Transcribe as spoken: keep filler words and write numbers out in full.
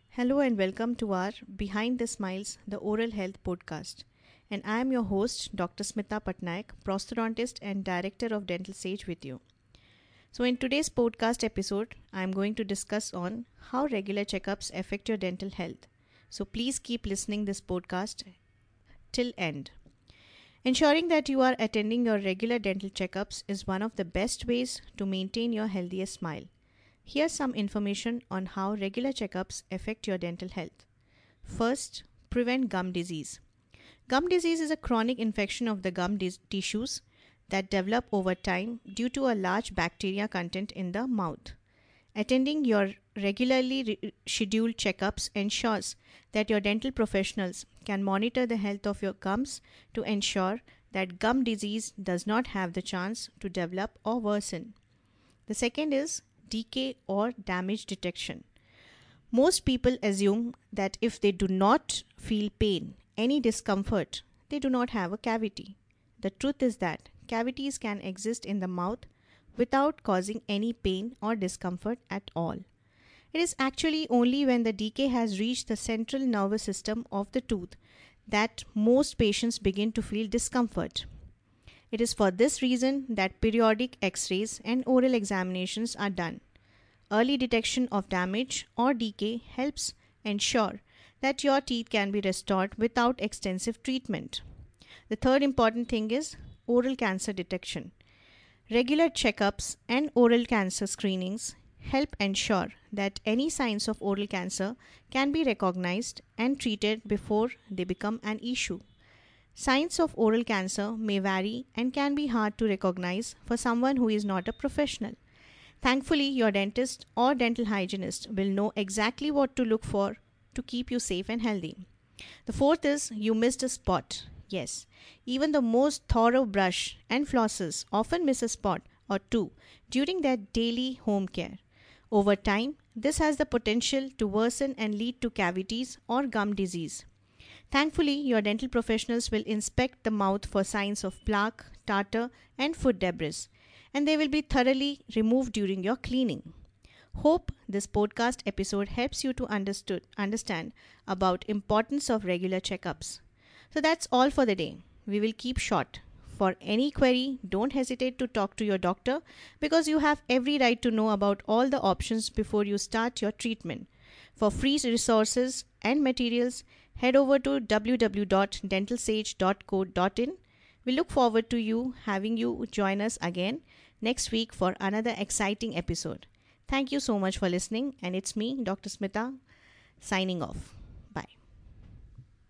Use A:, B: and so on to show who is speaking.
A: Hello and welcome to our Behind the Smiles, the Oral Health podcast. And I am your host, Doctor Smita Patnaik, prosthodontist and director of Dental Sage with you. So in today's podcast episode, I am going to discuss on how regular checkups affect your dental health. So please keep listening this podcast till end. Ensuring that you are attending your regular dental checkups is one of the best ways to maintain your healthiest smile. Here's some information on how regular checkups affect your dental health. First, prevent gum disease. Gum disease is a chronic infection of the gum dis- tissues that develop over time due to a large bacteria content in the mouth. Attending your regularly re- scheduled checkups ensures that your dental professionals can monitor the health of your gums to ensure that gum disease does not have the chance to develop or worsen. The second is decay or damage detection. Most people assume that if they do not feel pain, any discomfort, they do not have a cavity. The truth is that cavities can exist in the mouth without causing any pain or discomfort at all. It is actually only when the decay has reached the central nervous system of the tooth that most patients begin to feel discomfort. It is for this reason that periodic x-rays and oral examinations are done. Early detection of damage or decay helps ensure that your teeth can be restored without extensive treatment. The third important thing is oral cancer detection. Regular checkups and oral cancer screenings help ensure that any signs of oral cancer can be recognized and treated before they become an issue. Signs of oral cancer may vary and can be hard to recognize for someone who is not a professional. Thankfully, your dentist or dental hygienist will know exactly what to look for to keep you safe and healthy. The fourth is you missed a spot. Yes, even the most thorough brush and flossers often miss a spot or two during their daily home care. Over time, this has the potential to worsen and lead to cavities or gum disease. Thankfully, your dental professionals will inspect the mouth for signs of plaque, tartar, and food debris, and they will be thoroughly removed during your cleaning. Hope this podcast episode helps you to understood, understand about importance of regular checkups. So that's all for the day. We will keep short. For any query, don't hesitate to talk to your doctor because you have every right to know about all the options before you start your treatment. For free resources and materials, head over to w w w dot dental sage dot co dot in. We look forward to you having you join us again next week for another exciting episode. Thank you so much for listening, and it's me, Doctor Smita, signing off.